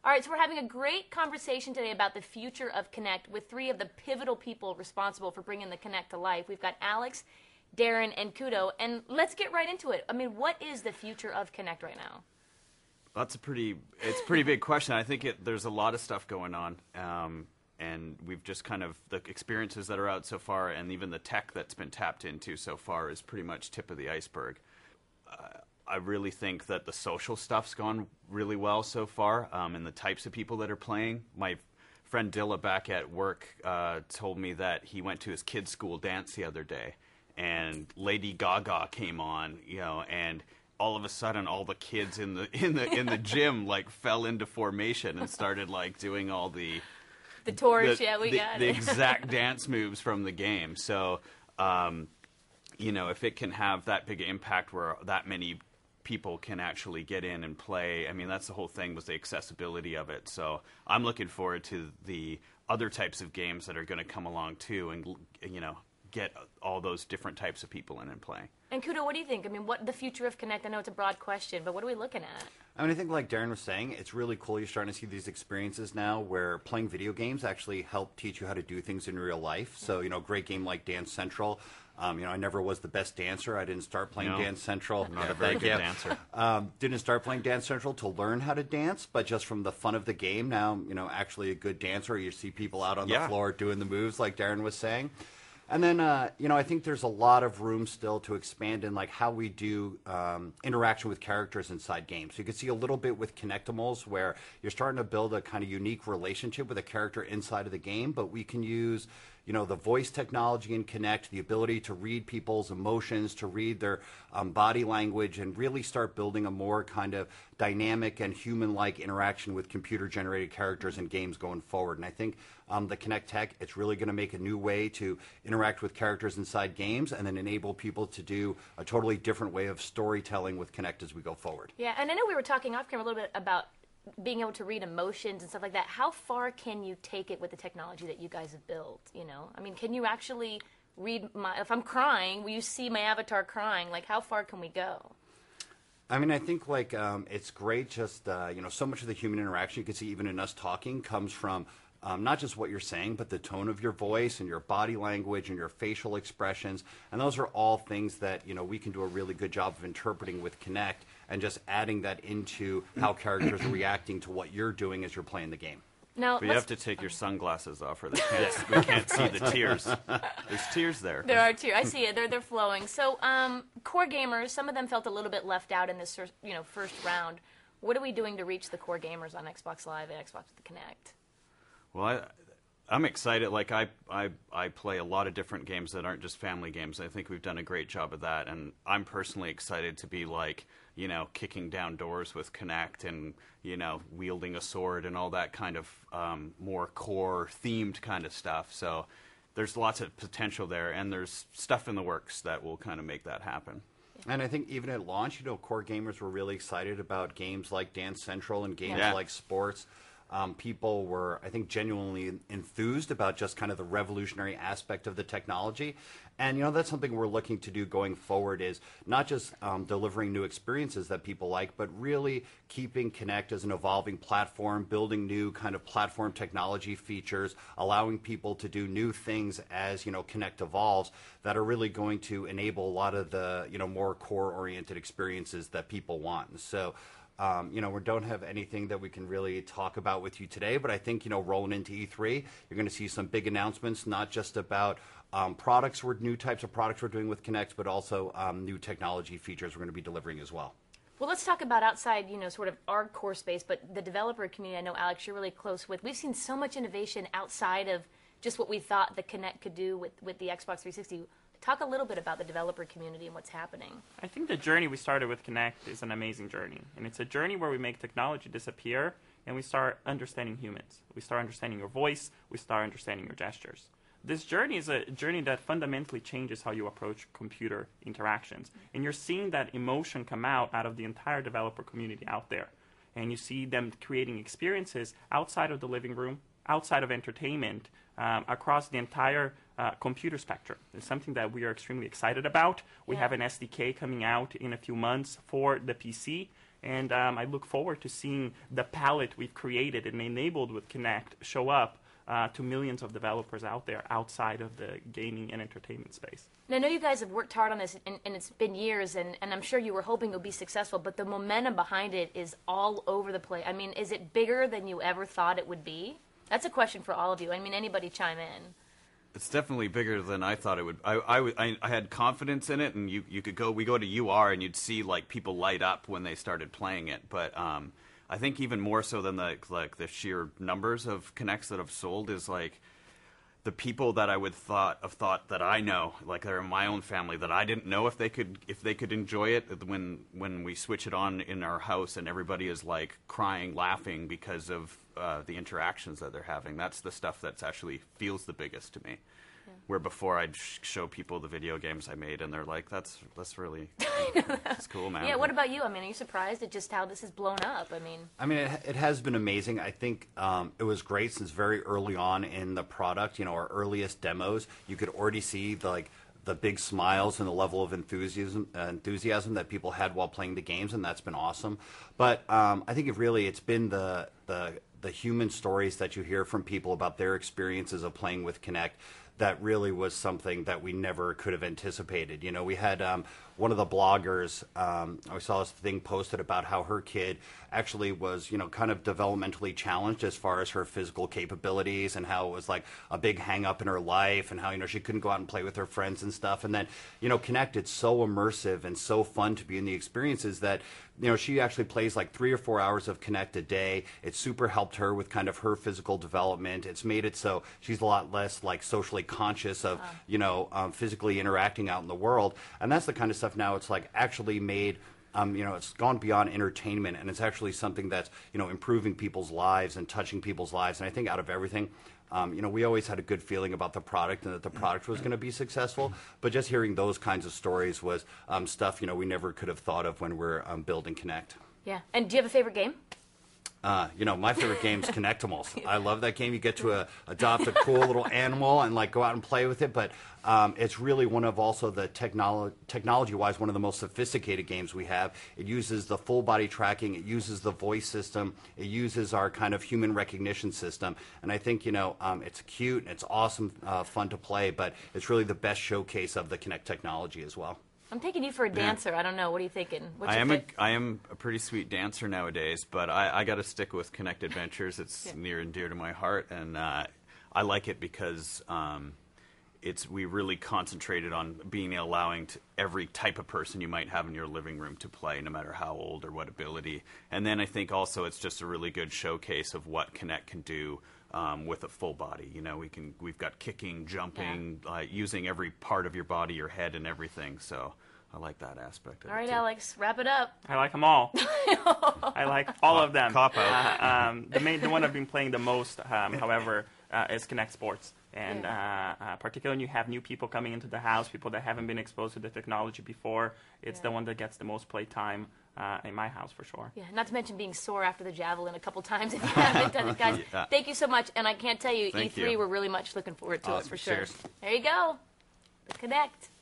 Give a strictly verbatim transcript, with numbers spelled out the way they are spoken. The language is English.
All right, so we're having a great conversation today about the future of Kinect with three of the pivotal people responsible for bringing the Kinect to life. We've got Alex, Darren, and Kudo, and let's get right into it. I mean, what is the future of Kinect right now? That's a pretty, it's a pretty big question. I think it, there's a lot of stuff going on, um, and we've just kind of, the experiences that are out so far, and even the tech that's been tapped into so far is pretty much tip of the iceberg. Uh, I really think that the social stuff's gone really well so far, um, and the types of people that are playing. My friend Dilla back at work uh, told me that he went to his kid's school dance the other day, and Lady Gaga came on, you know, and all of a sudden all the kids in the in the in the gym like fell into formation and started like doing all the the torch, the, yeah, we the, got the it. exact dance moves from the game. So, um, you know, if it can have that big impact where that many people can actually get in and play, I mean, that's the whole thing, was the accessibility of it. So I'm looking forward to the other types of games that are going to come along too, and you know, get all those different types of people in and playing. And Kudo, what do you think? I mean, what the future of Kinect? I know it's a broad question, but what are we looking at? I mean, I think like Darren was saying, it's really cool. You're starting to see these experiences now where playing video games actually help teach you how to do things in real life. So, you know, great game like Dance Central. Um, you know, I never was the best dancer. I didn't start playing no, Dance Central. Not a very good yeah. dancer. Um, didn't start playing Dance Central to learn how to dance, but just from the fun of the game, now, you know, actually a good dancer. You see people out on yeah. the floor doing the moves like Darren was saying. And then, uh, you know, I think there's a lot of room still to expand in, like, how we do um, interaction with characters inside games. So you can see a little bit with Kinectimals where you're starting to build a kind of unique relationship with a character inside of the game, but we can use, you know, the voice technology in Kinect, the ability to read people's emotions, to read their um, body language, and really start building a more kind of dynamic and human-like interaction with computer-generated characters in games going forward. And I think um, the Kinect tech, it's really going to make a new way to interact with characters inside games and then enable people to do a totally different way of storytelling with Kinect as we go forward. Yeah, and I know we were talking off camera a little bit about being able to read emotions and stuff like that. How far can you take it with the technology that you guys have built? You know, I mean, can you actually read my, if I'm crying, will you see my avatar crying? Like, how far can we go? I mean, I think like um, it's great. Just uh, you know, so much of the human interaction you can see even in us talking comes from um, not just what you're saying, but the tone of your voice and your body language and your facial expressions. And those are all things that, you know, we can do a really good job of interpreting with Kinect and just adding that into how characters are reacting to what you're doing as you're playing the game. Now, but you have to take your sunglasses off, or they can't, we can't see the tears. There's tears there. There are tears. I see it. They're they're flowing. So, um, core gamers, some of them felt a little bit left out in this, you know, first round. What are we doing to reach the core gamers on Xbox Live and Xbox with the Kinect? Well, I, I'm excited. Like I, I, I play a lot of different games that aren't just family games. I think we've done a great job of that, and I'm personally excited to be like, you know, kicking down doors with Kinect and, you know, wielding a sword and all that kind of um, more core themed kind of stuff. So there's lots of potential there, and there's stuff in the works that will kind of make that happen. And I think even at launch, you know, core gamers were really excited about games like Dance Central and games yeah. like sports. Um, people were, I think, genuinely enthused about just kind of the revolutionary aspect of the technology. And, you know, that's something we're looking to do going forward, is not just um, delivering new experiences that people like, but really keeping Kinect as an evolving platform, building new kind of platform technology features, allowing people to do new things as, you know, Kinect evolves, that are really going to enable a lot of the, you know, more core-oriented experiences that people want. And so, Um, you know, we don't have anything that we can really talk about with you today, but I think, you know, rolling into E three, you're going to see some big announcements, not just about um, products, we're, new types of products we're doing with Kinect, but also um, new technology features we're going to be delivering as well. Well, let's talk about outside, you know, sort of our core space, but the developer community. I know, Alex, you're really close with. We've seen so much innovation outside of just what we thought the Kinect could do with, with the Xbox three sixty. Talk a little bit about the developer community and what's happening. I think the journey we started with Kinect is an amazing journey. And it's a journey where we make technology disappear and we start understanding humans. We start understanding your voice. We start understanding your gestures. This journey is a journey that fundamentally changes how you approach computer interactions. And you're seeing that emotion come out out of the entire developer community out there. And you see them creating experiences outside of the living room, outside of entertainment, um, across the entire uh, computer spectrum. It's something that we are extremely excited about. We yeah. have an S D K coming out in a few months for the P C, And um, I look forward to seeing the palette we've created and enabled with Kinect show up uh, to millions of developers out there outside of the gaming and entertainment space. And I know you guys have worked hard on this, and, and it's been years, and, and I'm sure you were hoping it would be successful, but the momentum behind it is all over the place. I mean, is it bigger than you ever thought it would be? That's a question for all of you. I mean, anybody chime in. It's definitely bigger than I thought it would. I, I, w- I- I had confidence in it, and you, you could go. We go to U R, and you'd see like people light up when they started playing it. But um, I think even more so than the like the sheer numbers of Kinects that have sold is like the people that I would thought of thought that I know, like they're in my own family, that I didn't know if they could if they could enjoy it. When when we switch it on in our house, and everybody is like crying, laughing because of uh, the interactions that they're having. That's the stuff that's actually feels the biggest to me. Yeah. Where before I'd sh- show people the video games I made, and they're like, "That's that's really that's cool, man." Yeah. What about you? I mean, are you surprised at just how this has blown up? I mean, I mean, it, it has been amazing. I think um, it was great since very early on in the product. You know, our earliest demos, you could already see the, like the big smiles and the level of enthusiasm uh, enthusiasm that people had while playing the games, and that's been awesome. But um, I think it really it's been the the the human stories that you hear from people about their experiences of playing with Kinect that really was something that we never could have anticipated. You know, we had um, one of the bloggers, um, I saw this thing posted about how her kid actually was, you know, kind of developmentally challenged as far as her physical capabilities, and how it was like a big hang up in her life, and how, you know, she couldn't go out and play with her friends and stuff. And then, you know, Kinect, it's so immersive and so fun to be in the experiences that, you know, she actually plays like three or four hours of Kinect a day. It's super helped her with kind of her physical development. It's made it so she's a lot less like socially conscious of, wow. you know, um, physically interacting out in the world. And that's the kind of stuff now it's like actually made, um, you know, it's gone beyond entertainment, and it's actually something that's, you know, improving people's lives and touching people's lives. And I think out of everything, Um, you know, we always had a good feeling about the product and that the product was going to be successful. But just hearing those kinds of stories was um, stuff, you know, we never could have thought of when we're um, building Kinect. Yeah. And do you have a favorite game? Uh, you know, my favorite game is Kinectimals. I love that game. You get to uh, adopt a cool little animal and like go out and play with it. But um, it's really one of also the technolo- technology-wise one of the most sophisticated games we have. It uses the full body tracking. It uses the voice system. It uses our kind of human recognition system. And I think, you know, um, it's cute and it's awesome, uh, fun to play. But it's really the best showcase of the Kinect technology as well. I'm taking you for a dancer. Yeah. I don't know. What are you thinking? What's I your am pick? a, I am a pretty sweet dancer nowadays, but I, I got to stick with Kinect Adventures. It's yeah. near and dear to my heart, and uh, I like it because um, it's we really concentrated on being allowing to every type of person you might have in your living room to play, no matter how old or what ability. And then I think also it's just a really good showcase of what Kinect can do. Um, with a full body, you know, we can. We've got kicking, jumping, yeah. uh, using every part of your body, your head, and everything. So I like that aspect of it. All right, too. Alex, wrap it up. I like them all. I like all of them. Cop out. Uh, um, the main, the one I've been playing the most, um, however, uh, is Kinect Sports. And yeah. uh, uh, particularly when you have new people coming into the house, people that haven't been exposed to the technology before, it's yeah. the one that gets the most play time. Uh, in my house, for sure. Yeah, not to mention being sore after the javelin a couple times if you haven't done it, guys. Yeah. Thank you so much, and I can't tell you, Thank E three, you. we're really much looking forward to Awesome. it for sure. Cheers. There you go. Kinect.